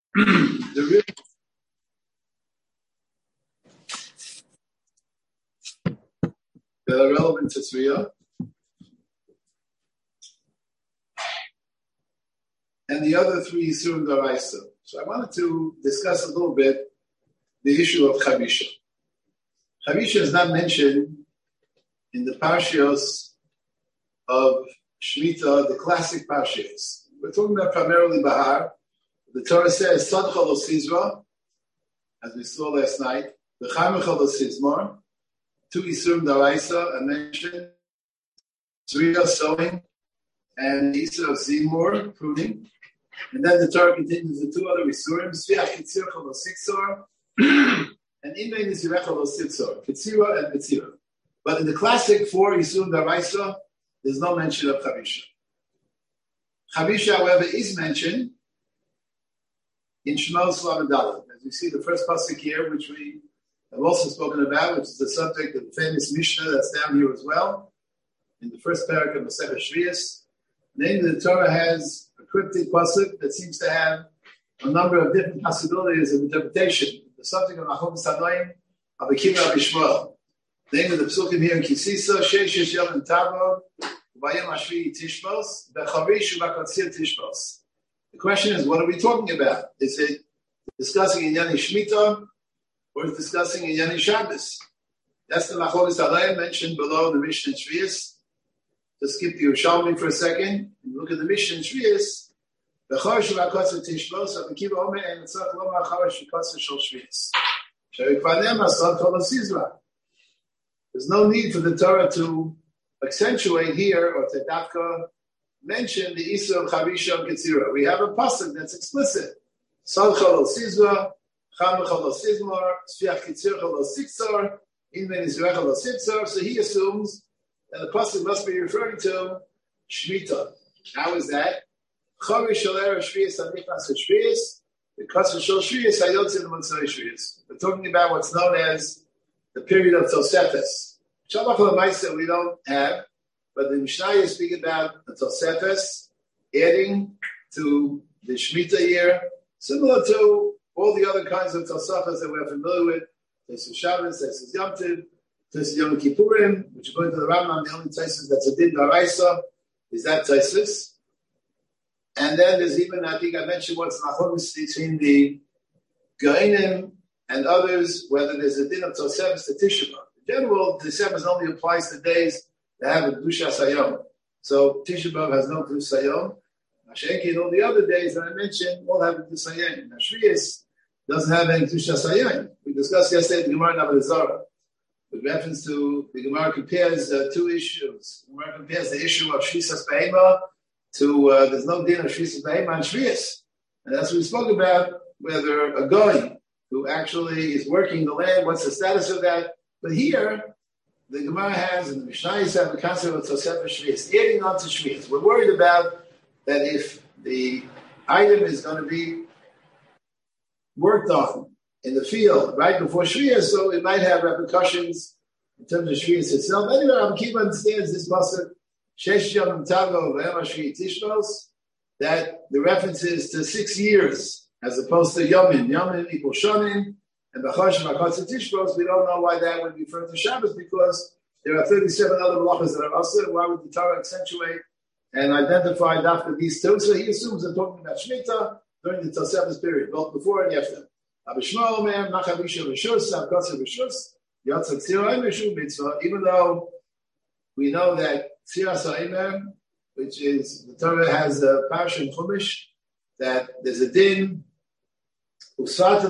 that are relevant to Tzriya. And the other three Yisurim D'Oraisa. So I wanted to discuss a little bit the issue of Chavisha. Chavisha is not mentioned in the Parshios of Shemitah, the classic Parshios. We're talking about primarily Bahar. The Torah says, Sadcha lo Sizra, as we saw last night, V'chamecha lo Sizmor, two Yisurim D'Oraisa are mentioned, Tzriya, sowing, and Yisur of Zimur, pruning. And then the Torah continues the two other Yisurim, Sviach Kitzircha lo Siksor, and Imein Yisirecha lo Siksor, Kitzira and Mitzira. But in the classic four Yisurim D'Oraisa, there's no mention of Chavisha. Chavisha, however, is mentioned in Shemos Lamed Dalet. As we see the first pasuk here, which we have also spoken about, which is the subject of the famous Mishnah that's down here as well, in the first parak of Masechah Shvius. Namely, the Torah has a cryptic pasuk that seems to have a number of different possibilities of interpretation. The subject of Nachum Sanoim of Akiva Bishmuel. Namely, the psukim here in Kisisa, Sheish Yom and Tavo, Vayim Ashvi Tishbos, Becharish Uvakotzir Tishbos. The question is, what are we talking about? Is it discussing in Yani Shemitah or is it discussing in Yani Shabbos? That's the Macholis Alayim mentioned below the Mishnah in Shvius. To skip the Yerushalmi for a second and look at the Mishnah in Shvius. Becharish Uvakotzir Tishbos, Abikiva Omer, and Tzach Lo Macharish Uvakotzir Shal Shvius. Sherikvanem Asad Kol Sizra. There's no need for the Torah to accentuate here or to dafka mention the Isur of Chavisha and Ketzira. We have a pasuk that's explicit. Sadcha lo Sizra, Chamecha lo Sizmor, Sfiach Ketzircha lo Siksor, Inmen Yisrecha lo Siksor. So he assumes that the pasuk must be referring to Shemitah. How is that? Chavish Shalera Shvius Anichnas Shvius, the Kasser Shal Shvius Hayotzin Motzai Shvius. We're talking about what's known as the period of Tosefes. Shabbat L'maisa we don't have, but the Mishnah speak about the Tosefes adding to the Shemitah year, similar to all the other kinds of Tosefes that we're familiar with. Tesis Shabbos, Tesis Yom Tov, Tesis Yom Kippurim, which according to the Rambam, the only Tesis that's a Din D'Oraisa is that Tesis. And then there's even, I think I mentioned what's Machomis between the Ge'inim and others, whether there's a Din of Tosefes to Tisha B'Av. In general, the Tosefes only applies to days that have a Kedusha Sayom. So Tisha B'Av has no Kedusha Sayom. Mashenki and all the other days that I mentioned all have a Kedusha Sayom. Now Shvius doesn't have any Kedusha Sayom. We discussed yesterday the Gemara in Avodah Zarah. With reference to, the Gemara compares two issues. The Gemara compares the issue of Shvisas Behema to, there's no din of Shvisas Behema and Shvius. And that's what we spoke about, whether a Goy who actually is working the land, what's the status of that? But here, the Gemara has, and the Mishnah have the concept of Tosefes Shvius, adding on to Shvius. We're worried about that if the item is going to be worked on in the field right before Shvius, so it might have repercussions in terms of Shvius itself. Anyway, Akiva understands this pasuk, Shesh Yom Tavo V'Em Ashvi Tishbos, that the reference is to 6 years as opposed to Yomim. Yomim equals Shonim. And B'char Shemakotzah Tishbos, we don't know why that would be referred to Shabbos, because there are 37 other malachas that are also. Why would the Torah accentuate and identify after these two? So he assumes they're talking about Shemitah during the Tosefes period, both before and after. Even though we know that Tziras HaEmer, which is, the Torah has a parsha in Chumash, that there's a din, so that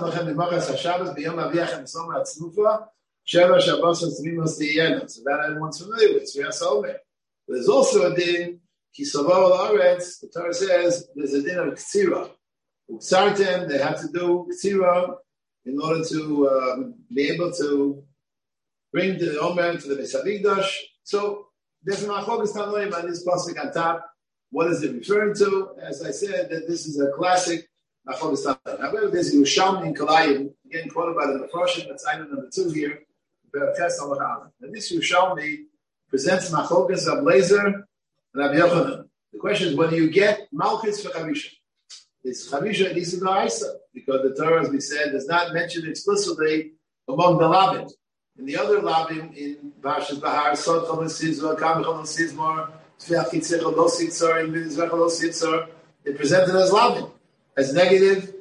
everyone's familiar with. There's also a din, the Torah says there's a din of Ktsira. They have to do Ktsira in order to be able to bring the Omer to the Beis HaMikdash. So there's a Machogas Tanoim on this pasuk on top. What is it referring to? As I said, that this is a classic Machogas Tanoim. However, there's Yerushalmi in Kalayim, again quoted by the Mephoshim, that's item number 2 here. And this Yerushalmi presents Machogas of Lezer and Rabbi Yochanan. The question is, whether you get Malchus for Chavisha. is Chavisha and Isa Da'isa, because the Torah, as we said, does not mention explicitly among the Labim. In the other Labim, in Parshas Bahar, Sod Chol Sizmor, Kam Chol Sizmor, Tfiach Yitzchak Lo Sitzor, and V'Yizrach Lo Sitzor, they presented as Labim, as negative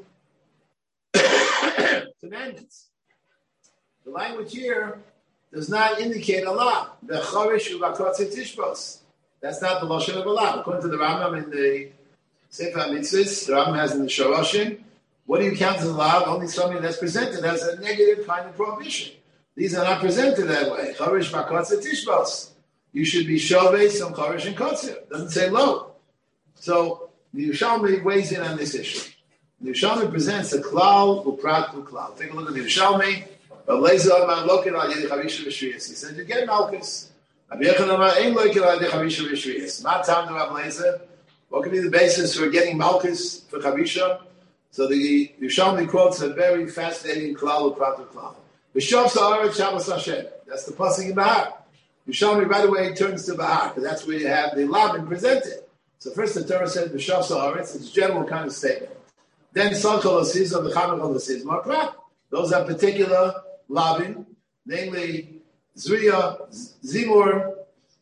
commandments. The language here does not indicate a Lab. The Chorish Uvakotze Tishbos. That's not the Lashon of a Lab. According to the Rambam in the Sefer HaMitzvos, the Rambam has in the Shoroshim, what do you count as a Lab? Only something that's presented as a negative kind of prohibition. These are not presented that way. Chorish Vakotze Tishbos. You should be Shovei, some Chorish and Kotzer. Doesn't say low. So the Yerushalmi weighs in on this issue. The Yerushalmi presents a klal uprat uklal. Take a look at the Yerushalmi. He said, you get Malchus. What could be the basis for getting Malchus for Chavisha? So the Yerushalmi quotes a very fascinating klal uprat uklal. That's the pasuk in Bahar. Yerushalmi right away turns to Bahar, because that's where you have the Labin presented. So first the Torah said, B'shav Sa'aretz, it's a general kind of statement. Then Sal Chol HaSizmor, the Chama Chol HaSizmor, Prat. Those are particular Labin, namely Zriya, Zimur,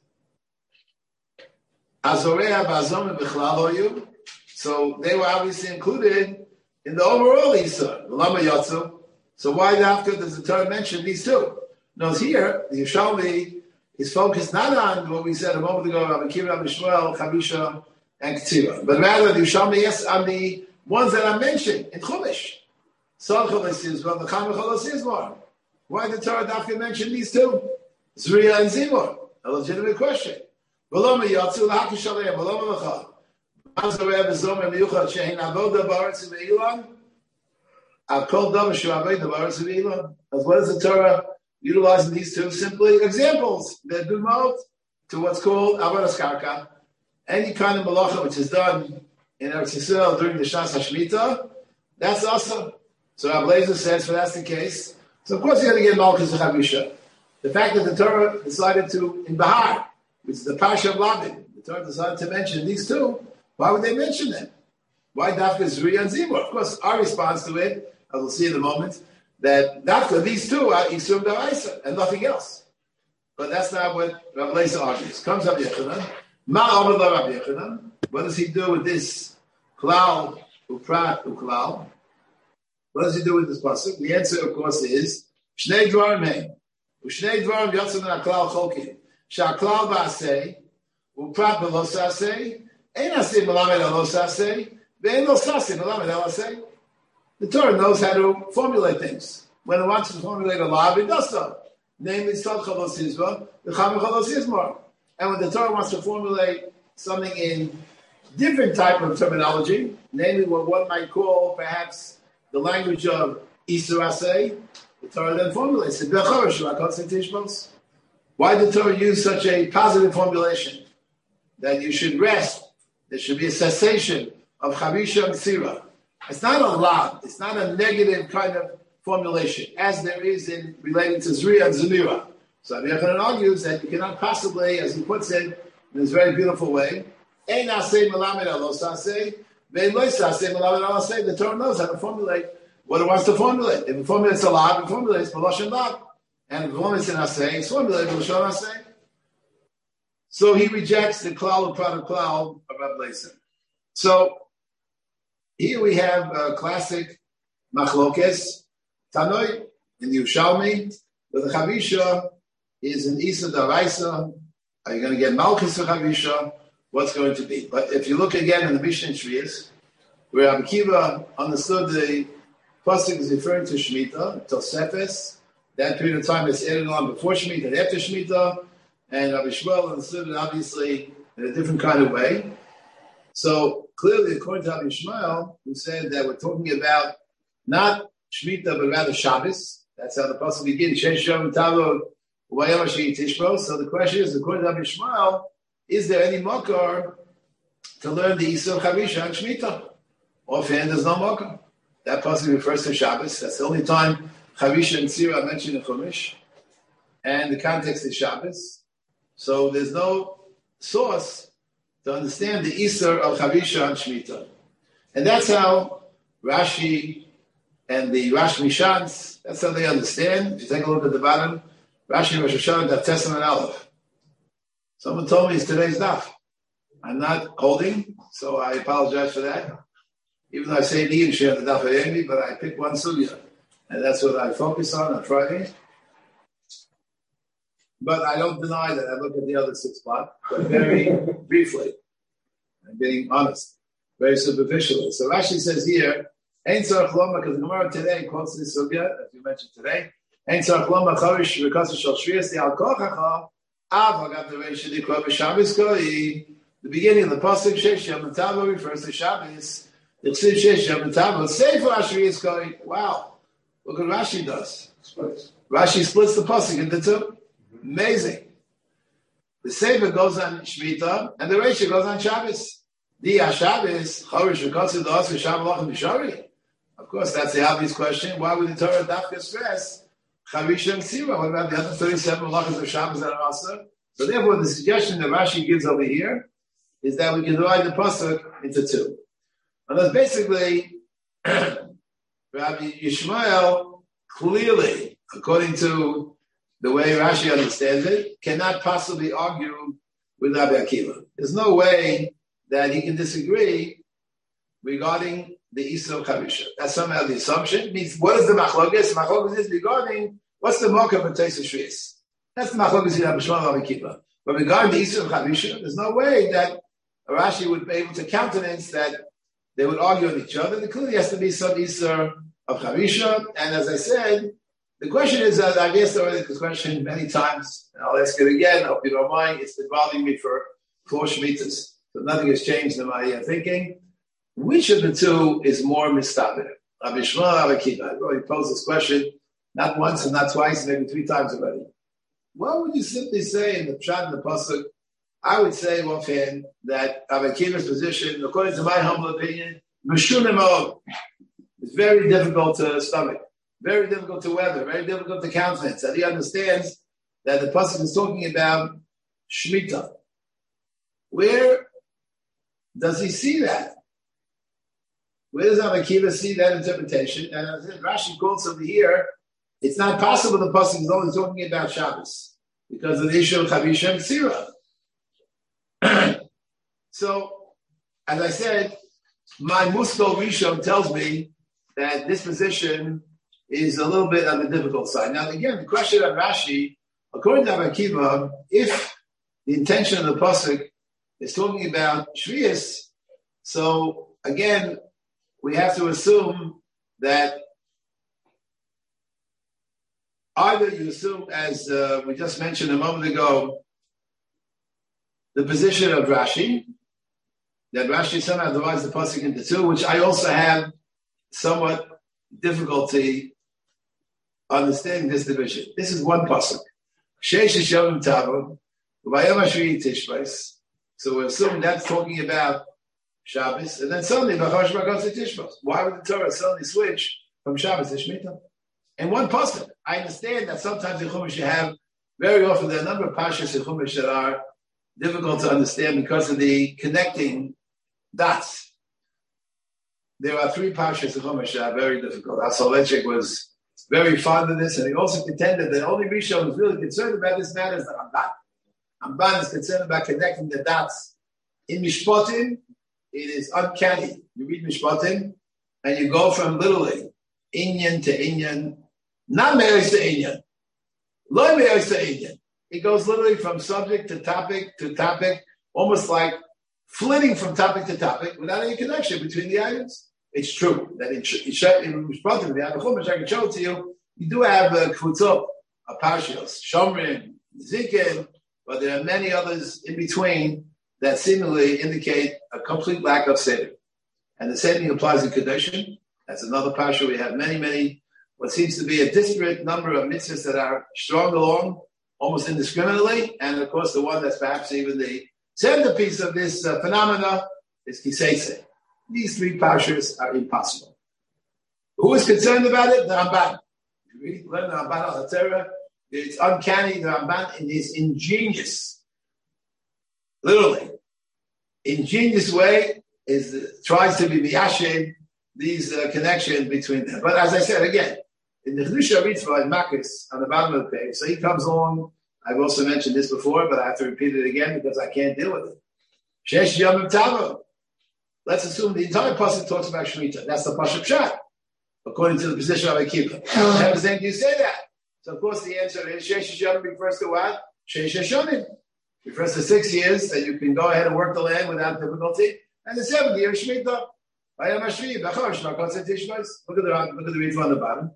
Azorea, Bazom, and Bechlal. So they were obviously included in the overall Isur, the Lama Yotzu. So why after does the Torah mention these two? Notice here, the Yerushalmi is focused not on what we said a moment ago, Rabbi Kiva, Rabbi Shmuel, Chavisha, and Ketzira, but rather the Yerushalmi is on the ones that are mentioned in Chumash. Sal Chol HaSizmor, the Chama Chol HaSizmor. Why did the Torah Dafka mention these two? Zriya and Zimur. A legitimate question. V'lo meyatzu l'hakish aleim, v'lo melecha. Azareh v'zomer miyuchad shehin avoda b'aretz v'eilan. Akol dam shu avoda b'aretz v'eilan. As what is the Torah utilizing these two? Simply examples. They're dumot to what's called avodas karka. Any kind of malacha which is done in Eretz Yisrael during the Shas HaShemitah, that's awesome. So Rabbi Lezer says, if that's the case, so of course you're going to get Malchus and Chavisha. The fact that the Torah decided to, in Bahar, which is the Parsha of Labin, the Torah decided to mention these two, why would they mention them? Why Dafka Zriya and Zimur? Of course, our response to it, as we'll see in a moment, that Dafka, these two are Isur Da'isa and nothing else. But that's not what Rabbi Lezer argues. Comes Rabbi Yechanan. Ma'amad Rabbi Yechanan. What does he do with this klal, uprat, uklal? What does he do with this pasuk? The answer, of course, is Shnei Dvarim Hein. Ushnei Dvarim Yotzim and Aklal Cholkim. Shaklal Ba'asei, uprat B'lo Sasei, Ein Asei Melamed Alo Sasei, Ve'en Lo Sasei Melamed Alo Sasei. The Torah knows how to formulate things. When it wants to formulate a law, it does so. Namely, Sod Chol HaSizmor, the Chama Chol HaSizmor. And when the Torah wants to formulate something in different type of terminology, namely what one might call perhaps the language of Isur Aseh, the Torah then formulates it. Why did the Torah use such a positive formulation? That you should rest, there should be a cessation of Chavisha and Tzira. It's not a lot, it's not a negative kind of formulation, as there is in relating to Zriya and Zemira. So Rabbi Yechanan argues that you cannot possibly, as he puts it in this very beautiful way, the Torah knows how to formulate what it wants to formulate. If it formulates a lot, it formulates B'lashon lot. And if it formulates an asay, it's formulated B'lashon asay. So he rejects the klal of product klal of Rabbi Lezer. So here we have a classic machlokes, Tanoi, in the Yerushalmi, where the Chavisha is an Isa Daraisa. Are you going to get Malchus or Chavisha? What's going to be? But if you look again in the Mishnah Shvius, where Rabbi Kiva understood the pasuk is referring to Shemitah, Tosefes, that period of time is added on before Shemitah and after Shemitah, and Rabbi Shmuel understood it obviously in a different kind of way. So clearly, according to Rabbi Shmuel, who said that we're talking about not Shemitah, but rather Shabbos. That's how the pasuk begins. So the question is, according to Rabbi Shmuel, is there any makar to learn the Isur Chavisha and Shemitah? Offhand, there's no makar. That pasuk refers to Shabbos. That's the only time Chavisha and Tzira are mentioned in Chumash. And the context is Shabbos. So there's no source to understand the Isur of Chavisha and Shemitah. And that's how Rashi and the Rash Mishans, that's how they understand. If you take a look at the bottom, Rashi and Rosh Hashanah, Daf Testament Aleph. Someone told me it's today's daf. I'm not holding, so I apologize for that. Even though I say the share the daf Ayemi, but I pick one sugya, and that's what I focus on Friday. But I don't deny that I look at the other 6 spots, but very briefly. I'm being honest, very superficially. So Rashi says here, Ein tzarich loma, because the Gemara today quotes this sugya, as you mentioned today, Ein tzarich loma charish v'kasa shal shvius the al kochacha av hagav dereisha dikra b'Shabbos koi. The beginning of the pasuk Sheish Yom Tavo refers to Shabbos. The Chsiv Sheish Yom Tavo Sefer Ashviyus koi. Wow, look what Rashi does. Rashi splits the pasuk into 2. Amazing. The Sefer goes on Shemitah, and the Reisha goes on Shabbos. The Shabbos charish v'kasa da'aseh Shabbos lachem b'shari. Of course, that's the obvious question. Why would the Torah dafka stress Chavisha and Ksira? What about the other 37 malachas of Shabbos that are also? So therefore, the suggestion that Rashi gives over here is that we can divide the pasuk into 2. And that's basically Rabbi Yishmael clearly, according to the way Rashi understands it, cannot possibly argue with Rabbi Akiva. There's no way that he can disagree regarding the Isra of Chavisha. That's somehow the assumption. It means, what is the machlokes? Machlokes is regarding what's the mark of a Teis Shvius. That's the machlokes in Rabbi Shmuel and Rabbi Akiva. But regarding the Isra of Chavisha, there's no way that Rashi would be able to countenance that they would argue with each other. There clearly has to be some Isra of Chavisha. And as I said, the question is, I've asked already this question many times, and I'll ask it again. I hope you don't mind. It's been bothering me for 4 Shemitahs. So nothing has changed in my thinking. Which of the 2 is more mistaber? Rabbi Shmuel or Rabbi Akiva? I've already posed this question not once and not twice, maybe 3 times already. What would you simply say in the Pshat and the Pasuk? I would say offhand that Rabbi Akiva's position, according to my humble opinion, it's very difficult to stomach, very difficult to weather, very difficult to countenance. And he understands that the Pasuk is talking about Shemitah. Where does he see that? Where does Rabbi Akiva see that interpretation? And as Rashi quotes over here, it's not possible the pasuk is only talking about Shabbos because of the issue of Chavisha and Ksira. So, as I said, my Muskal Rishon tells me that this position is a little bit on the difficult side. Now, again, the question of Rashi, according to Rabbi Akiva, if the intention of the pasuk is talking about Shvius, so again, we have to assume that either you assume, as we just mentioned a moment ago, the position of Rashi, that Rashi somehow divides the pasuk into 2, which I also have somewhat difficulty understanding this division. This is one pasuk. Sheish Yom Tavo, V'Vayom Hashvi Tishbos. So we're assuming that's talking about Shabbos, and then suddenly V'Chosh B'Kos Tishbos. Why would the Torah suddenly switch from Shabbos to Shemitah? In one pasuk, I understand that sometimes in Chumash you have, very often there are a number of pashas in Chumash that are difficult to understand because of the connecting dots. There are 3 pashas in Chumash that are very difficult. Asolechik was very fond of this, and he also contended that only Rishon was really concerned about this matter is the Ramban. Ramban is concerned about connecting the dots. In Mishpatim, it is uncanny. You read Mishpatim, and you go from literally Inyan to Inyan, not Me'ez to Inyan, Lo Me'ez to Inyan. It goes literally from subject to topic, almost like flitting from topic to topic without any connection between the items. It's true that in Mishpatim, the Chumash, I can show it to you, you do have Kvutzot, Parshiyos, Shomrim, Zikin, but there are many others in between that seemingly indicate a complete lack of Seder. And the same thing applies in Kedushin. That's another parsha. We have many, what seems to be a disparate number of mitzvahs that are strung along almost indiscriminately. And of course, the one that's perhaps even the centerpiece of this phenomena is Kiseise. These 3 parshas are impossible. Who is concerned about it? The Ramban. If you learn the Ramban al HaTorah, it's uncanny. The Ramban in his ingenious, literally, ingenious way tries to be miyashed these connections between them. But as I said again, in the Chedusha Ritzvah in Makis on the bottom of the page, so he comes along. I've also mentioned this before, but I have to repeat it again because I can't deal with it. Shesh Yomim Tavo. Let's assume the entire pasuk talks about Shemitah. That's the Pasuk Pshat, according to the position of Akiva. How does you say that? So of course the answer is Shesh Yomim refers to what? Shesh Yomim refers to 6 years that you can go ahead and work the land without difficulty, and the 7th year is Shemitah. Look at the reading on the bottom.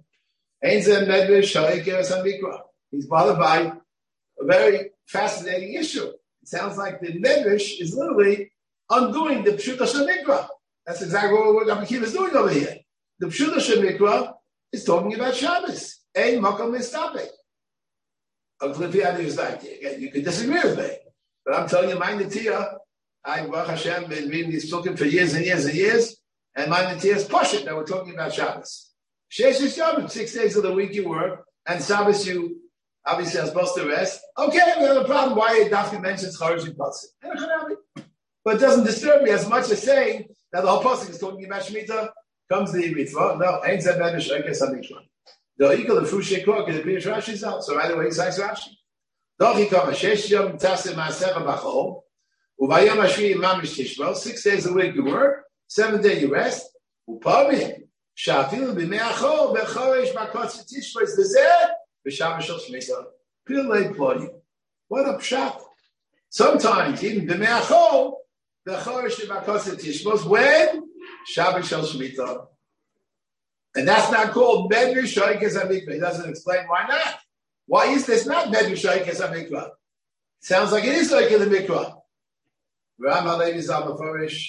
He's bothered by a very fascinating issue. It sounds like the Medrash is literally undoing the Pshuta Shemikra. That's exactly what Rabbi Akiva is doing over here. The Pshuta Shemikra is talking about Shabbos. Ein makom mistapek. Again, you can disagree with me, but I'm telling you, my Netiyah, I, Baruch Hashem, been reading these talking for years and years and years, and my Netiyah is Pashut that we're talking about Shabbos. Shesh Yomim, 6 days of the week you work, and Shabbos you obviously are supposed to rest. Okay, we have a problem. Why Daphne mentions Charish and Pasuk? But it doesn't disturb me as much as saying that the whole Pasuk is talking about Shemitah. Comes the Mitzvah. No, ain't that bad. I guess I'm Mikra. The equal the fruit shekor can be Rashi's out. So right away he cites Rashi. Doch he comes Shesh Yom Tasim Maaser Bachol. Uvayom Ashvi Mamish Tishbo. 6 days a week you work. 7th day you rest. Upami. Shafilu b'me'achol b'choresh b'kotz Tishbo is the zed. B'Shabbos Shel Shemitah. Pilei Ploni. What a pshat. Sometimes even b'me'achol b'choresh b'kotz Tishbo when Shabbos Shel Shemitah. And that's not called Medrash Shoykes HaMikvah. He doesn't explain why not. Why is this not Medrash Shoykes HaMikvah? Sounds like it is like in the Mikvah. Ram HaLevi Zal Meforish.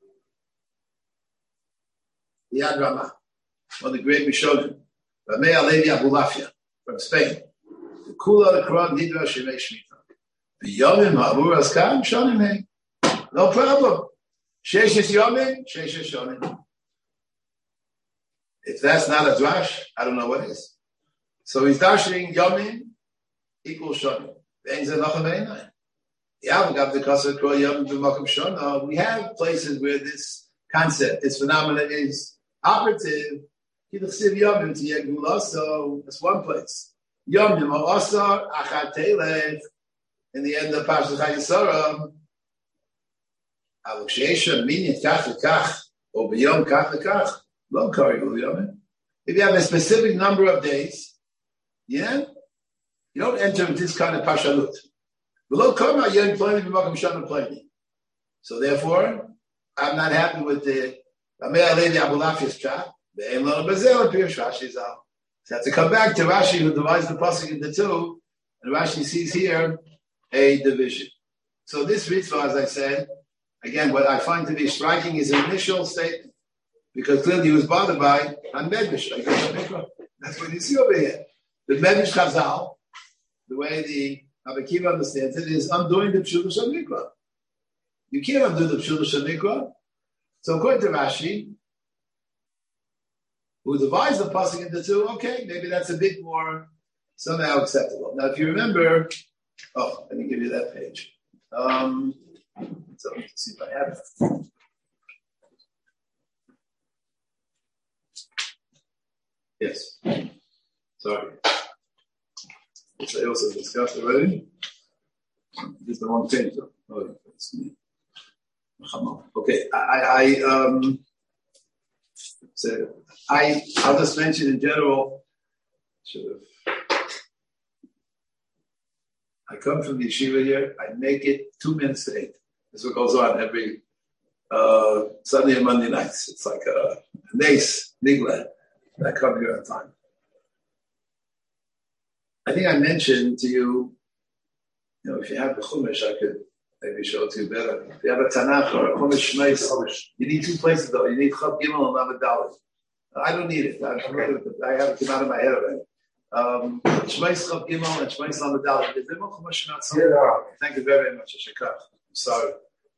Yad Ramah. One of the great Rishonim. Rameh HaLevi Abulafia from Spain. The Kula the Quran Nidra Shemei Shemitah. V'yomim ha'amur askam shonim hei. No problem. Sheshes yomim, sheshes shonim. If that's not a drash, I don't know what is. So he's dashing yomim equals shonim. We have places where this concept, this phenomenon is operative. So that's one place. Yomim osar achat telef in the end of Parashat Chayesara. If you have a specific number of days, yeah, you don't enter into this kind of pashalut. So therefore, I'm not happy with the Amei Alevi Abulafia's chat. So I have to come back to Rashi, who divides the pasuk into two, and Rashi sees here a division. So this mitzvah, as I said, again, what I find to be striking is an initial statement, because clearly he was bothered by Medrash. That's what you see over here. The Medrash Chazal, the way the Rabbi Akiva understands it, is undoing the Pshuta Shel Mikra. You can't undo the Pshuta Shel Mikra. So according to Rashi, who divides the pasuk into two, okay, maybe that's a bit more somehow acceptable. Now, if you remember, let me give you that page. So let's see if I have it. Yes. Sorry. Which I also discussed already. This is the wrong page. Oh, it's me. Okay. I'll just mention in general. I come from the yeshiva here. I make it 2 minutes to 8. This is what goes on every Sunday and Monday nights. It's like a nace, nigla. I come here on time. I think I mentioned to you, if you have the Chumash, I could maybe show it to you better. If you have a Tanakh or a Chumash Shmeis, you need 2 places though. You need Chav Gimel and Lamed Dalet. I don't need it. I have it come out of my head already. Shmeis Chav Gimel and Shmeis Lamed Dalet. Is there more Chumash Shmeis? Thank you very much, Shekach. I'm sorry.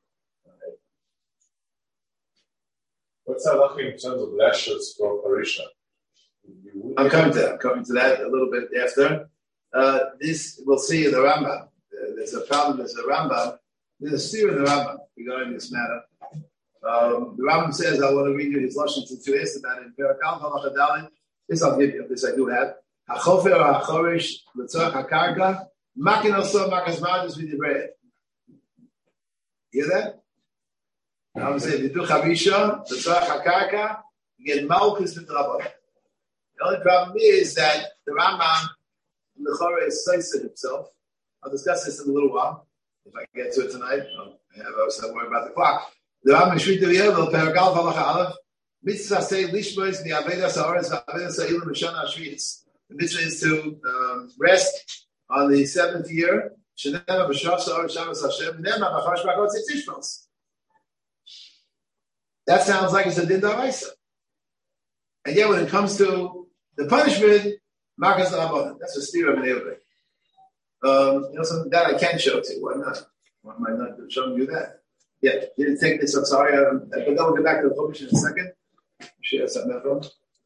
What's halacha in terms of lashes for Parisha? I'm coming to that a little bit after. This we'll see in the Rambam. There's a problem. There's a Rambam. There's a steer in the Rambam regarding this matter. The Rambam says, I want to read you his lashon since you asked about it. In Perakal Halacha Daled, this I'll give you. This I do have. Hachofer hachorish l'tzorach hakarka makin also makas madus v'divrei. Hear that? The Rambam says, if you do chavisha l'tzorach hakarka, you get malchus v'drabon. The only problem is that the Rambam in the Chorah is soisid himself. I'll discuss this in a little while. If I get to it tonight, I was not worried about the clock. The Rambam Shvita V'Yevel, Paragal Halacha Aleph, Mitzvah say Lishbois Mi'avedas Ha'aretz V'Avedas Ha'ilim Mishana Hashvius. The mitzvah is to rest on the 7th year. Shenema B'Shav Sa'aretz Shabbos Hashem Nema B'Chash B'Chot Tzitzishmos. That sounds like it's a din d'oraisa. And yet when it comes to the punishment, Marcus Rabbanan, that's a steer of an Eilvei. Something that I can show to you. Why not? Why am I not showing you that? Yeah, you didn't take this. I'm sorry. But then we'll get back to the Chumash in a second. Share something from.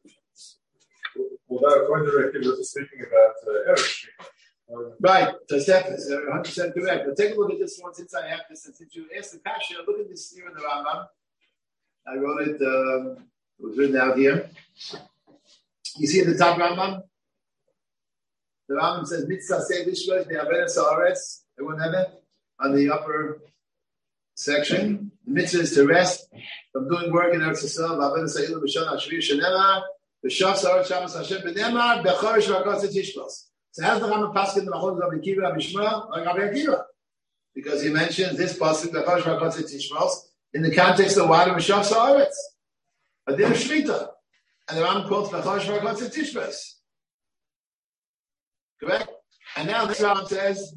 Well, that according to Rick, was speaking about Erev. Right. So Steph is 100% correct. But take a look at this one since I have this. And since you asked the Kasha, look at this here in the Rambam. I wrote it. It was written out here. You see at the top Rambam? The Rambam says, Mitzvah say Lishbois Mi'avedas Ha'aretz. Everyone have it? On the upper section. The mitzvah is to rest from doing work in Eretz Yisrael. V'avedas Ha'ilim B'Shana Hashvius Shenema B'Shav Sa'aretz Shabbos Hashem B'Nemar B'Chorish V'Akotz Tishbos. So how's the Rambam paskin the Machon of Rabbi Akiva Rabbi Shmuel like Rabbi Akiva? Because he mentions this pasuk B'Chorish V'Akotz Tishbos in the context of what B'Shav Sa'aretz. A din of Shmita. And the Rambam quotes B'Chorish V'Akotz Tishbos. Correct? And now this Rambam says,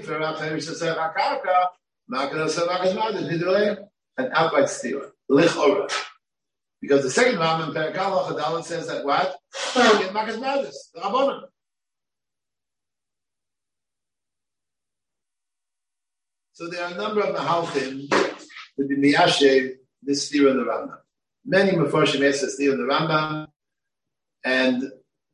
an outright stealer. Because the second Rambam in Perakal Halacha says that what? Makas Madus, the Rabbanan. So there are a number of Mahalchim to be miyashev this steer in the Rambam. Many Mefarshim ask this steer in the Rambam, and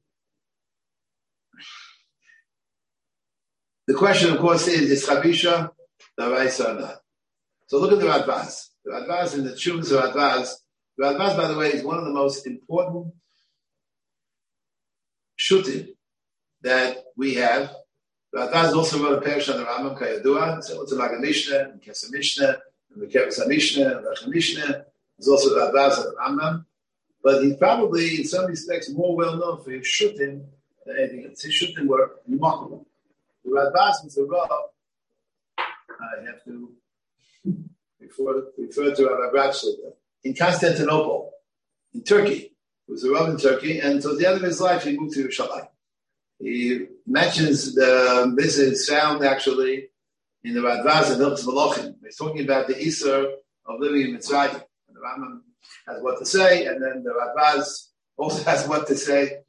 the question, of course, is Chavisha d'oraisa or not? So look at the Radbaz. The Radbaz in the Tshuvas of Radbaz. The Radbaz, by the way, is one of the most important shutim that we have. The Radbaz also wrote a parish on the Rambam Kayadua. So it's a Maga Mishnah, and Kesa Mishnah, and the Kevasa Mishnah, and the Mishnah. There's also the Radbaz of the Rambam. But he's probably, in some respects, more well known for his shutim than anything else. His shutim were remarkable. The Radbaz was a Rav. I have to refer to Rabbi Bratschler in Constantinople, in Turkey. He was a Rav in Turkey, and until the end of his life, he moved to Yerushalayim. He mentions this is found actually in the Radbaz and Hilchos Malachim. He's talking about the Isser of living in Mitzrayim. And the Rambam has what to say, and then the Radbaz also has what to say.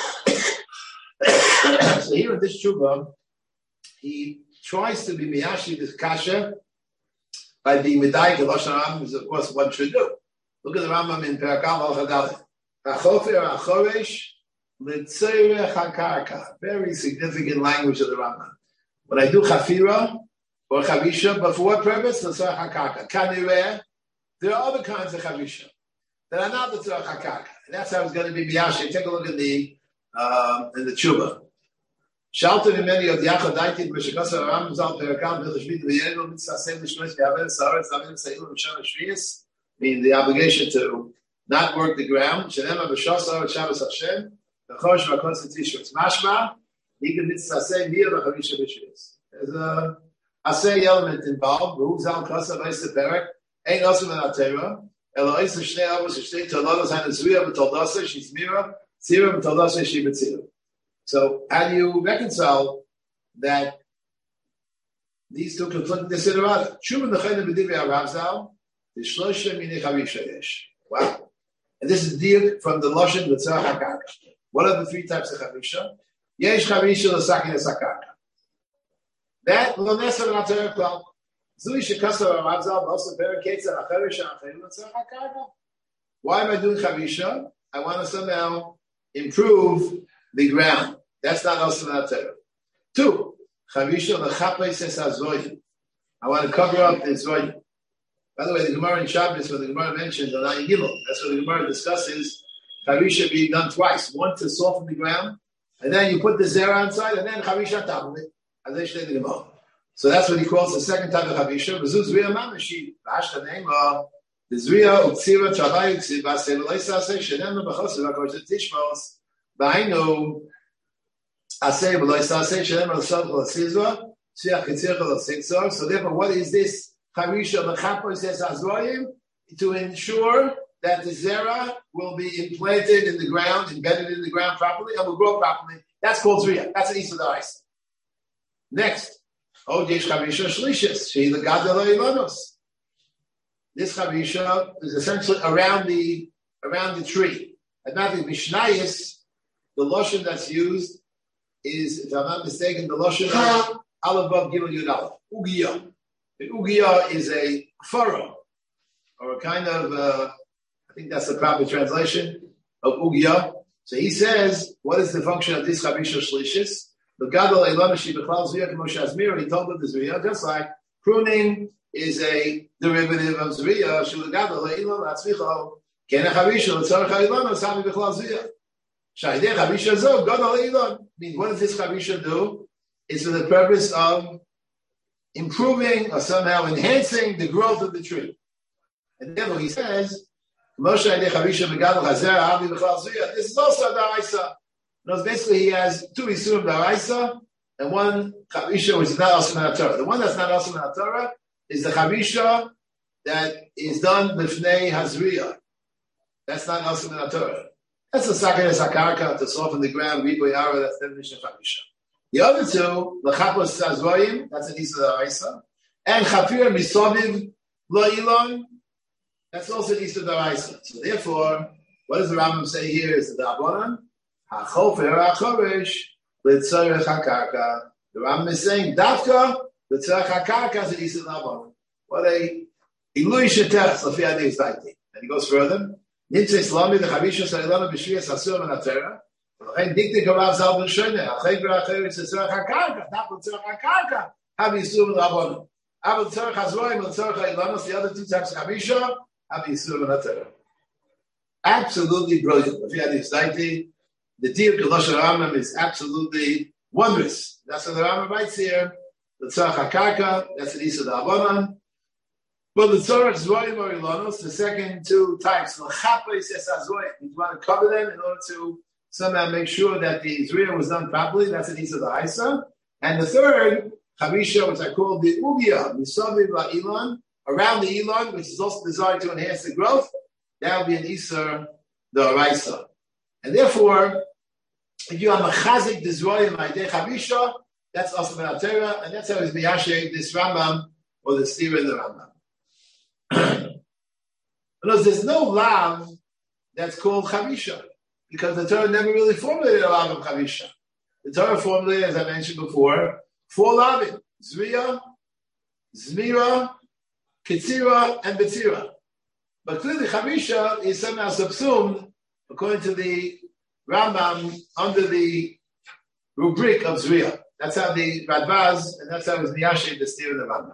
So here in this Shuvah, he tries to be miyashi this kasha by being medayik the Lashon Rambam, is of course one should do. Look at the Rambam in Perakal Halacha. Hachofer hachoresh l'tzorech hakarka. Very significant language of the Rambam. When I do chafira or chavisha, but for what purpose? L'tzorech hakarka. Kanireh, there are other kinds of chavisha that are not l'tzorech hakarka. And that's how it's going to be miyashi. Take a look at the in the Tshuva. Shalta v'meni od yachad daiti b'shekasa Rambam zal perakam v'chashmid v'yenu mitzvah sem l'shmesh v'yaven sa'aretz v'yaven sa'ilu v'shem shviyis, meaning the obligation to not work the ground. Shenema b'shas sa'aretz Shabbos Hashem v'chosh v'akotz tishbos. Mashma nikad mitzvah sem v'yir v'chavisha b'shviyis. There's a asay element involved. V'hu zal kasa v'yis perak ein osu v'natera elo osu shnei avos shnei tolados hainu zviya v'toldasa shizmira tzira v'toldasa shibetzira. So how do you reconcile that these two conflict the Sidurada? Wow. And this is deal from the Lashon L'tzorech hakarka. What are the three types of chavisha? Yesh chavisha l'sakin hakarka. That l'nesa v'nater klal. Zui shekasa v'ravzal b'osa peraketza acharisha acharim l'tzorech hakarka. Why am I doing chavisha? I want to somehow improve the ground. That's not also not Torah. 2, chavisha l'chapei ses hazoyim. I want to cover up the zoyim. By the way, the Gemara in Shabbos, when the Gemara mentions Anayin Gimel, that's what the Gemara discusses Chavisha being done twice. One to soften the ground, and then you put the Zera inside, and then Chavisha on top of it. As they say in the Gemara. So that's what he calls the second type of Chavisha. V'zu Zriya Mamashi, V'ashta Neima, the Zriya Uksira Travayu Ksiva, Sevelesa Aseh, Shenem B'chosu, V'akosh Tishmos, V'ainu, Aseh, V'loisa Aseh, Shenem B'chosu, V'losizwa, Tzriach Ketzirach V'losizwa. So therefore, what is this Chavisha V'chapo says Azroyim? To ensure that the Zera will be implanted in the ground, embedded in the ground properly, and will grow properly. That's called Zriya. That's an Isa D'Oraisa. Next, Yesh Chavisha Shlishis, Shehi L'Gadol Ha'Ilanos. This Chavisha is essentially around the tree. And not the Mishnayis, the lotion that's used is, if I'm not mistaken, the lotion of Aleph Vav Gimel Yud Aleph, Ugiyah. The Ugiyah is a furrow, or a kind of, I think that's the proper translation of Ugiyah. So he says, what is the function of this Chavisha Shlishis? The Gadol Eilam Shi B'Chlal Zriya K'mo Shazmir, he told them the Zriya, just like pruning is a derivative of Zriya, Shul Gadol Eilam Atzmicho, Ken Chavisha L'Tzorach Eilam Sami B'Chlal Zriya. Shaydei Chavisha Zo Gadol Eilam. Means what does this Chavisha do? It's for the purpose of improving or somehow enhancing the growth of the tree. And therefore he says, Moshe Shaydei Chavisha B'Gadol Hazer Abi B'Chlal Zriya. This is also a D'Oraisa. No, basically, he has two Isurim D'Oraisa and one Chavisha which is not also in the Torah. The one that's not also in the Torah is the Chavisha that is done B'fnei Hazriya. That's not also in the Torah. That's the Sakeres HaKarka to soften the ground, Riboy Ara, that's the definition of Chavisha. The other two, L'chapos Azroyim, that's an Isa D'Oraisa, and Chafir Misoviv Lo Ilon, that's also an Isa D'Oraisa. So therefore, what does the Rambam say here is the D'Abonan? HaChofer HaChoresh L'tzorech HaKarka. The Rambam is saying Dafka L'tzorech HaKarka is an Isa D'Abonan. What a Ilui Sheteres L'fi Adei Zayti. And he goes further. Nimtzei Slami the Chavisha Sa'ilana B'Shviyas Asur Menatera. L'chein Diktik Avav Zal B'Shoneh. HaChofer HaChoresh L'tzorech HaKarka. Dafka L'tzorech HaKarka. Have Yisur D'Abonan. Av L'tzorech HaZroim L'tzorech HaIlanos. The other two types of Chavisha have Yisur Menatera. Absolutely brilliant. L'fi Adei Zayti. The Diuk of Lashon Rambam is absolutely wondrous. That's what the Rambam writes here. The Tzorach HaKarka, that's an Isa D'Abonan. But the Tzorach Zroim or Ilonos, the second two types, L'chapa is Azroim. You want to cover them in order to somehow make sure that the Zriya was done properly. That's an Isa D'Oraisa. And the third, Chavisha, which I call the Ugiyah, Misoviv La'ilon, around the Elon, which is also designed to enhance the growth, that will be an Isa D'Oraisa. And therefore, if you have a chazik d'zroyim ma'idei Chavisha, that's also in Torah, and that's how it's miyashev this Rambam or the Stira in the Rambam. Because there's no lav that's called Chavisha, because the Torah never really formulated a lav of Chavisha. The Torah formulated, as I mentioned before, 4 lavim: Zriya, Zmira, Ketzira, and Betzira. But clearly Chavisha is somehow subsumed, according to the Rambam, under the rubric of Zriya. That's how the Radbaz, and that's how it was Miyashiv, the steer of the Rambam.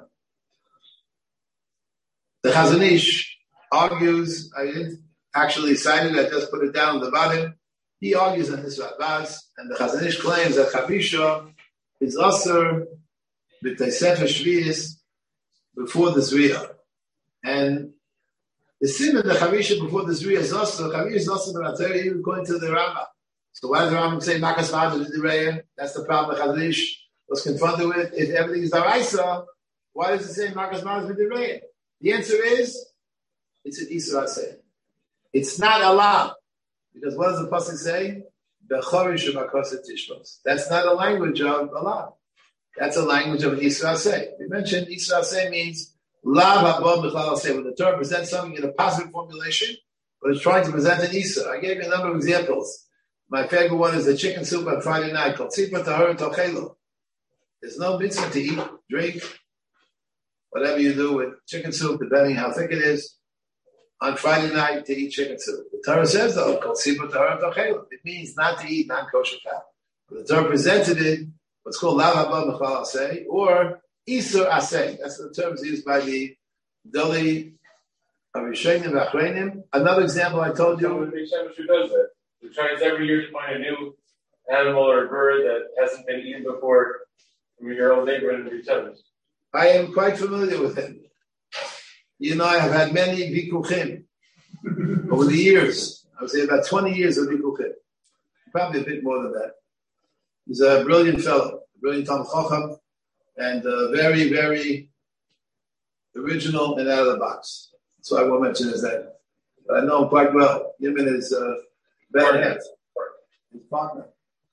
The Chazon Ish argues, I didn't actually cite it, I just put it down on the bottom. He argues on this Radbaz, and the Chazon Ish claims that Chavisha is also b'Teisefer Shvi'is before the Zriya. And the sin of the Chavisha before the Zriya is also, Chavisha is also the Ratari, even according to the Rambam. So why does the Rambam say Makas Ma'ad is the Reya? That's the problem the Chazon Ish was confronted with. If everything is D'Oraisa, why does it say Makas Ma'ad is the Reya? The answer is, it's an Isra Aseh. It's not allowed. Because what does the Pasuk say? Bechorish u'makoset tishmos. That's not a language of Allah. That's a language of Isra Aseh. We mentioned Isra Aseh means Lav Haba B'chlal Aseh. When the Torah presents something in a positive formulation, but it's trying to present an Isra. I gave you a number of examples. My favorite one is the chicken soup on Friday night called Tzipah Tahor Tochelo. There's no mitzvah to eat, drink, whatever you do with chicken soup, depending how thick it is, on Friday night to eat chicken soup. The Torah says, though, called Tzipah Tahor Tochelo. It means not to eat non-kosher fowl. But the Torah presented it, what's called Lav Haba B'chlal Aseh, or Isur Aseh. That's the terms used by the Dali Arishenim V'Achreinim. Another example I told you. The Beit Shemesh who does that. Who tries every year to find a new animal or bird that hasn't been eaten before from your old neighborhood in the Beit Shemesh. I am quite familiar with him. You know, I have had many vikuchim over the years. I would say about 20 years of vikuchim. Probably a bit more than that. He's a brilliant fellow, a brilliant Talmid Chacham, and very, very original and out of the box. So I won't mention his name. But I know him quite well. Him and his bad head, his partner.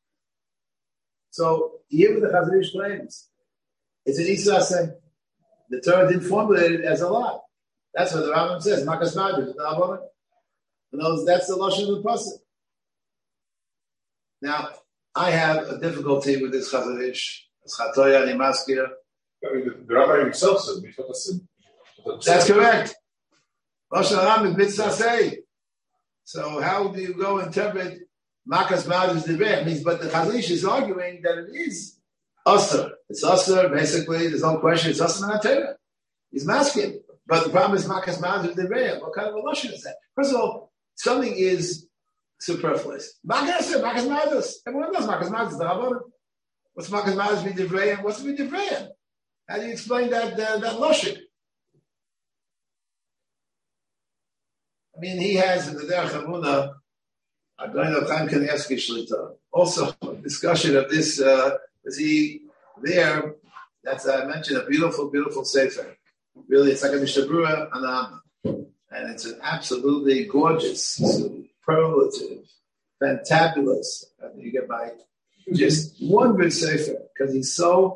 So here with the Chazon Ish claims, it's an Isra. The Torah didn't formulate it as a lot. That's what the Rambam says. Makas Madrid, that's the lashon of the pasuk. Now, I have a difficulty with this Chazon Ish. It's Chatoya and Imaskir. The rabbi himself said, that's correct. Lashon Haram is mitzvah. So how do you go interpret Makas Madrid Divrei? Means, but the Chazon Ish is arguing that it is Asr. It's Asr, basically, there's no question, it's Asr Manatera. He's masking. But the problem is Makas Madrid Divrei. What kind of a lashon is that? First of all, something is superfluous. Makas Madrid. Everyone knows Makas Madrid is the Rabbanim. What's Makas Madrid Divrei and what's Divrei? How do you explain that lashon? I mean, he has in the Derech Hamuna, Adonai Chaim Kanievsky Shlita, also a discussion of this. Is he there? That's I mentioned a beautiful, beautiful sefer. Really, it's like a Mishnah Berurah Anam, and it's an absolutely gorgeous, superlative, fantabulous. I mean, you get by just one good sefer because he's so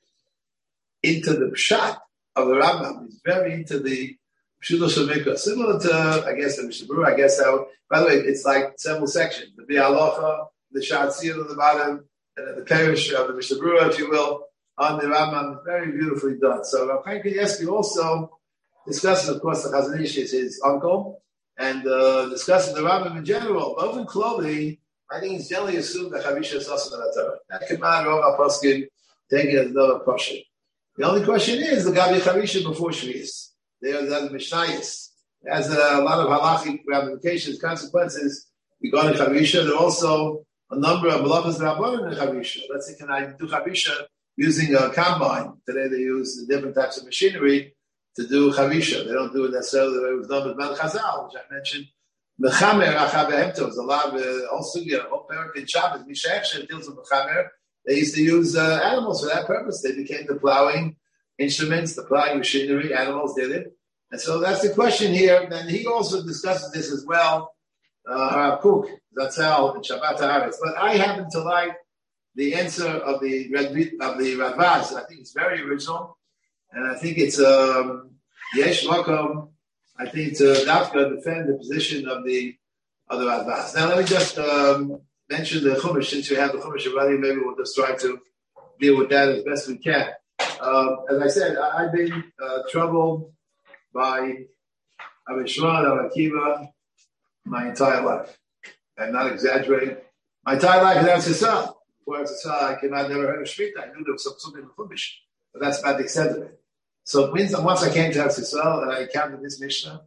into the pshat of the Rambam. He's very into the Pshuto Shemikah, similar to I guess the Mishnah Berurah. I guess how. By the way, it's like several sections: the Bi'alacha, the Shatzir on the bottom. And the parish of the Mishnah Berurah, if you will, on the Rambam, very beautifully done. So Rav Chaim Kanievsky also discusses, of course, the Chazon Ish is his uncle, and discusses the Rambam in general. But even clothing, I think it's generally assumed that Chavisha is also the Torah. That command of our poskim, taking it as another portion. The only question is the Gabi Chavisha before Shvius. There are the Mishnayos. It has a lot of halachic ramifications, consequences regarding Chavisha. There are also a number of malachas rabbanim in Chavisha. Let's say, can I do Chavisha using a combine? Today they use different types of machinery to do Chavisha. They don't do it necessarily the way it was done with Man Chazal, which I mentioned. Mechamer achav behemto is a lot of whole sugya, whole parak in Shabbos. Mishach deals with mechamer. They used to use animals for that purpose. They became the plowing instruments, the plowing machinery. Animals did it, and so that's the question here. And he also discusses this as well. Harav Kook, Zatzal, and Shabbat Haaretz. But I happen to like the answer of the Radvaz. I think it's very original, and I think it's Yesh Makom. I think to Dafka defend the position of the Radvaz. Now let me just mention the Chumash. Since we have the Chumash already, maybe we'll just try to deal with that as best we can. As I said, I've been troubled by Rabbi Shimon, Rabbi Akiva, my entire life. I'm not exaggerating. My entire life in Eretz Yisrael. Before Eretz Yisrael, I never heard of Shmita. I knew there was something in the Chumash, but that's about the extent of it. So it means that once I came to Eretz Yisrael and I encountered this Mishnah,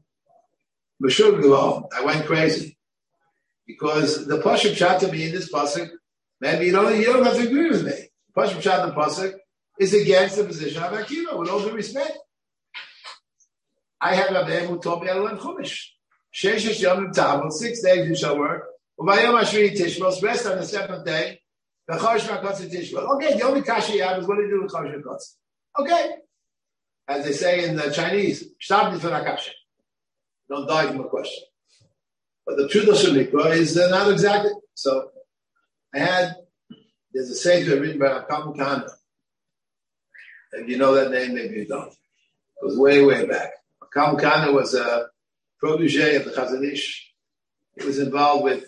I went crazy. Because the Pasuk Pshat to me in this Pasuk, maybe you don't have to agree with me. The Pasuk Pshat in the Pasuk is against the position of Akiva, with all due respect. I have Rabbi who told me I learned Chumash. 6 days you shall work. Ubayom Ashri Tishbos, rest on the 7th day. The Chosh Makotz Tishbos. Okay, the only kasha you have is what do you do with Chosh Makotz? Okay. As they say in the Chinese, Shtabni for Nakasha. Don't die from a question. But the truth of Shemikra is not exactly. So there's a sefer written by Akam Kana. If you know that name, maybe you don't. It was way, way back. Akam Kana was a protege of the Chazon Ish. He was involved with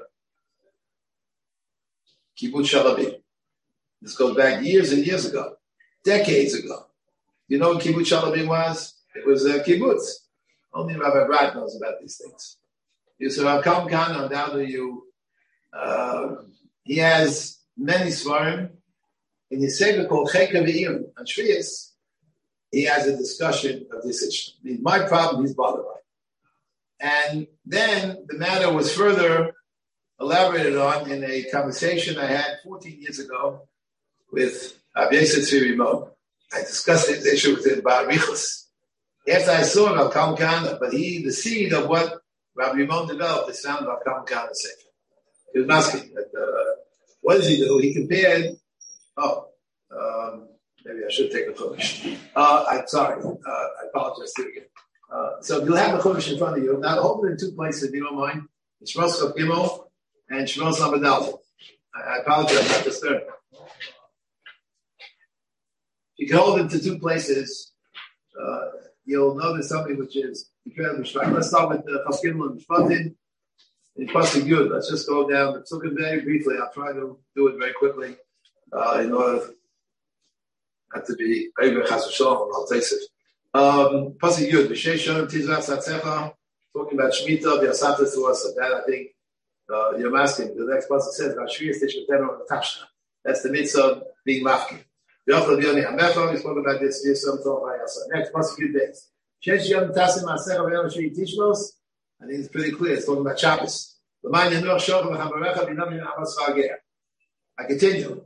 Kibbutz Shalabim. This goes back years and years ago, decades ago. You know what Kibbutz Shalabim was? It was a kibbutz. Only Rabbi Brad knows about these things. You say, Akam Kana, undoubtedly he has many svarim in his sefer called Cheka V'iyim on Shvius. he has a discussion of this issue. I mean, my problem he's bothered by. And then the matter was further elaborated on in a conversation I had 14 years ago with Rabbi Yosef Tzvi Rimon. I discussed this issue with him about Richus. After I saw him about Kal Kana, but the seed of what Rabbi Rimon developed is found about Kal Kana Sefer. He was asking, what does he do? He compared, maybe I should take a Chumash. I'm sorry, I apologize to you again. So you'll have the Chumash in front of you. Now, hold it in two places, if you don't mind. It's Shmos Chav Gimel and Shmos Lamed Aleph. I apologize, not disturbed. You can hold it to two places. You'll notice something which is incredibly striking. Let's start with Chav Gimel and Mishpatim. In Pasuk Yud, let's just go down. Let's look at very briefly. I'll try to do it very quickly in order not to be over Chas v'Shalom. I'll take it. Pasuk Yud, B'Shei Shonim Tizvach Satzecha, talking about Shemitah, V'Yasatas to us. That I think you're asking. The next pasuk says, "V'Ashviyas Tishvatenu Natashna." That's the mitzvah of being mafki. V'Yochel V'Yoni Hamecha. We spoke about this. Yisam Tov V'Yasa. Next pasuk Yud days. Shesh Yom Tasim Masecha V'Yom Shvi Tishmos. I think it's pretty clear. It's talking about Shabbos. I continue.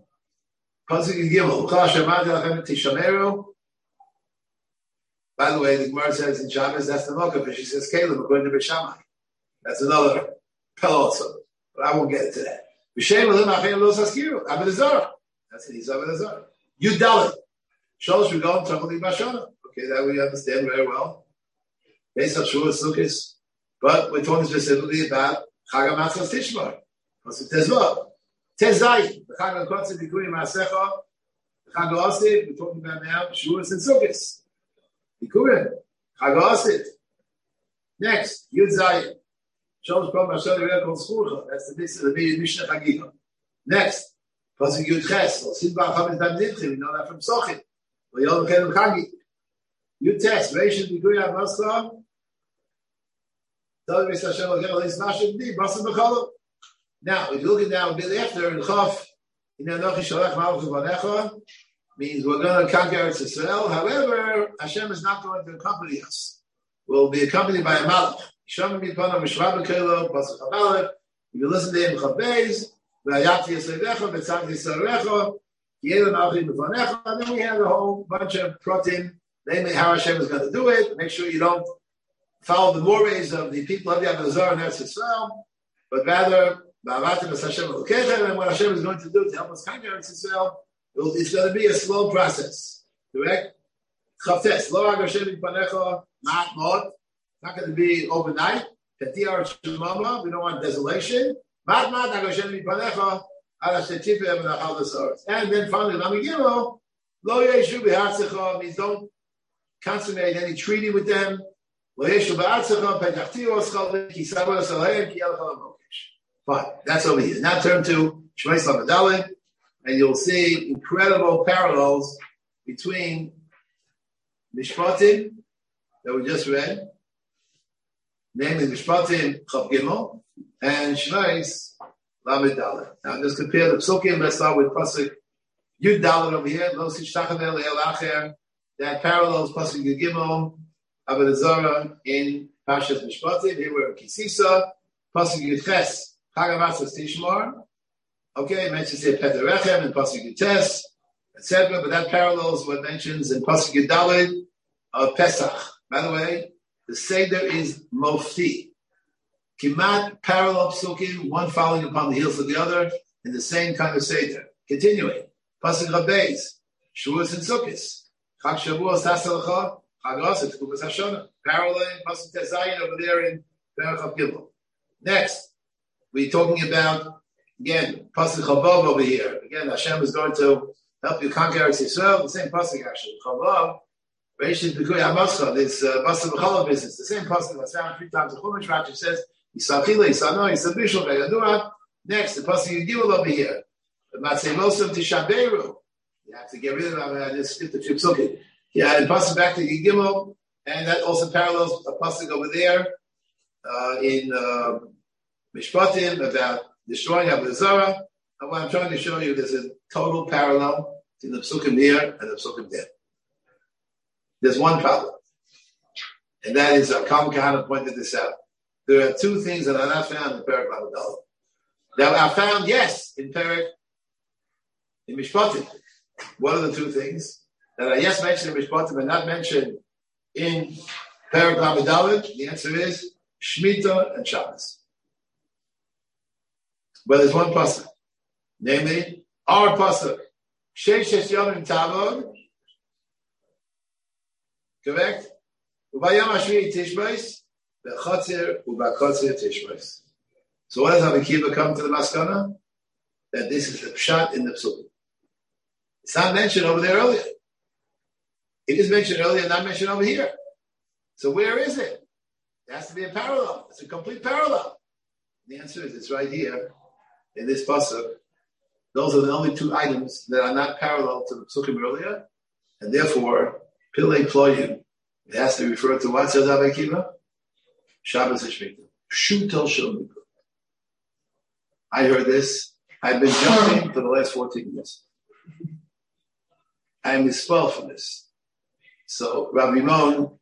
By the way, the Gemara says in Shabbos, that's the Mokkah, but she says Caleb, according to Beishamai. That's another pell also. But I won't get into that. That's it. He's over the Zohar. Yudalit. Sholosh Regalim Tachali Bashana. Okay, that we understand very well. Based on Shulas Sukkos. But we're talking specifically about Chag HaMatzos Tishmar. Pasuk Tezvav. Tezayim. The Chag HaKotzim Bikurim Maasecha. The Chag HaOsiv. We're talking about now Shulas and Sukkos. Bikurim. Chag HaOsiv. Next, Yud Zayim. Sholosh Kol Mashal Yereh Kol Schurcha. That's the Mishnah Chagiga. Next, Pasuk Yud Ches. Sidba Chametz Dam Nidchim. We know that from Sochim. V'yol V'chenim Chagi. Yud Tes. Reishon Bikurim Maasecha. Now, if you look at now a bit after in Chaf, means we're going to conquer Eretz Yisrael. However, Hashem is not going to accompany us. We'll be accompanied by a Malach. If you listen to him, and then we have a whole bunch of pratim, namely how Hashem is going to do it. Make sure you don't follow the mores of the people of the Avodah and Eretz Yisrael, but rather, and what Hashem is going to do to help us conquer Eretz Yisrael, it's going to be a slow process. Correct? Chavtes, lo Hashem Yipanecha, not going to be overnight. We don't want desolation. And then finally, Lamigilo, lo Yeshu b'Hatzecha means don't consummate any treaty with them. Fine, that's over here. Now turn to Shmos Lamed Aleph, and you'll see incredible parallels between Mishpatim that we just read, namely Mishpatim Chav Gimel, and Shmos Lamed Aleph. Now just compare the Psukim. Let's start with Pasuk Yud Dalet over here. That parallels Pasuk Yud Gimel. Avodah Zarah in Parshas Mishpatim. Here we're in Kisisa. Pasuk Yud Ches, Chag HaMatzos Tishmar. Okay, it mentions here Pederechem and Pasuk Yud Tes, etc. But that parallels what mentions in Pasuk Yud Daled of Pesach. By the way, the Seder is Mofti. Kimat parallel psukim, one following upon the heels of the other, in the same kind of Seder. Continuing. Pasuk Rabbeis, Shavuos and Sukkos. Chag Shavuos Taselecha. Paralleling Pasuk Tezayin over there in Perach Chav Gimel. Next, we're talking about again Pasuk Chavav over here. Again, Hashem is going to help you conquer Eretz Yisrael. The same Pasuk actually. Chavav, Reishon B'Kuri Hamascha. This Pasuk B'Chalav business. The same Pasuk that's found 3 times in Chumash. Rashi says Yisachila, Yisano, Yisabishul, Vayadua. Next, the Pasuk Yigimel over here. Matzei Mosam Tishaberu. You have to get rid of them. I just skipped a few psukim. Yeah, and pasuk back to Yigimel, and that also parallels a pasuk over there in Mishpatim about destroying Avodah Zarah. And what I'm trying to show you, there's a total parallel to the psukim here and the psukim there. There's one problem. And that is, Kalman Kahana pointed this out. There are two things that are not found in Perek Lamed. That are found, yes, in Mishpatim. What are the two things that are yes mentioned in Mishpatim but not mentioned in Perek Lamed? The answer is Shemitah and Shabbos. But there's one pasuk, namely our pasuk, Sheish Yomim Tavod. Correct? Ubayam Ashri Tishbais, Bechatzir Ubachatzir Tishbais. So what does Rabbi Akiva come to the maskana? That this is the pshat in the psukim. It's not mentioned over there earlier. It is mentioned earlier, not mentioned over here. So where is it? It has to be a parallel. It's a complete parallel. The answer is it's right here in this pasuk. Those are the only two items that are not parallel to the psukim earlier, and therefore Pilei Ployim. It has to refer to what says Rabbi Akiva? Shabbos and Shemitah. Shutel Shel. I heard this. I've been jumping for the last 14 years. I am expelled from this. So Rabbi Rimon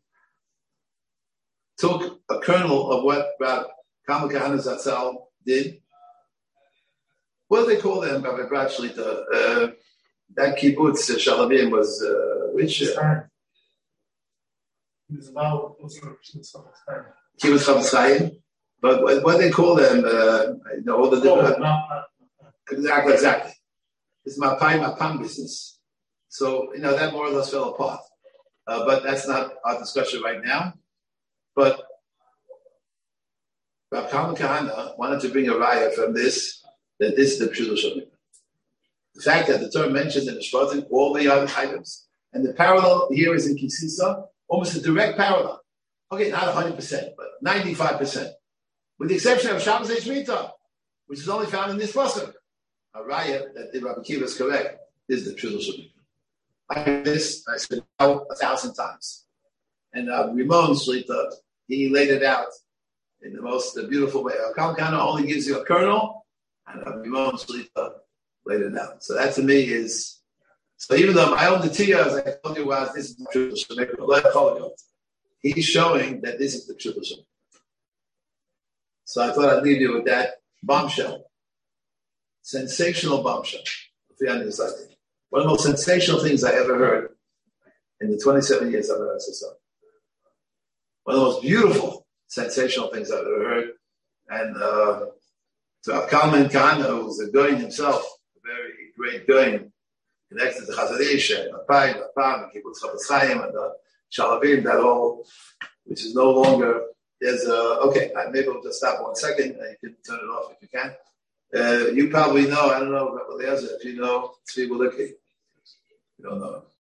took a kernel of what Rabbi Kalman Kahana Zatzal did. What do they call them, Rabbi Brad Shlita? That kibbutz Shalavim was which? Kibbutz Chavetz Chaim. But what they call them, all the different. Exactly. It's Mapam business. So, that more or less fell apart. But that's not our discussion right now. But Rabbi Kalman Kahana wanted to bring a raya from this, that this is the Pshuto Shemit. The fact that the term mentioned in the Shvatim, all the other items, and the parallel here is in Kisisa, almost a direct parallel. Okay, not 100%, but 95%. With the exception of Shabbos and Shemitah, which is only found in this pasuk. A raya that the Rabbi Akiva is correct is the Pshuto Shemit. I heard this, I said 1,000 times. And Ramon Shlita, he laid it out in the most beautiful way. Kalman Kahana only gives you a kernel, and Ramon Shlita laid it out. So that to me is, so even though my own Natiya, as I told you, was this is the Pshuto Shemit, he's showing that this is the Pshuto Shemit. So I thought I'd leave you with that bombshell. Sensational bombshell. One of the most sensational things I ever heard in the 27 years I've heard SSO. One of the most beautiful, sensational things I've ever heard. And to Kalman Kahana, who's a Goyin himself, a very great Goyin, connected to Chazarish and Mapam, and Kibbutz Chavetz Chaim, and Shalavim, that all, which is no longer. There's okay, maybe we'll just stop 1 second, and you can turn it off if you can. You probably know, I don't know, if you know Tzvi Bulicki. You don't know.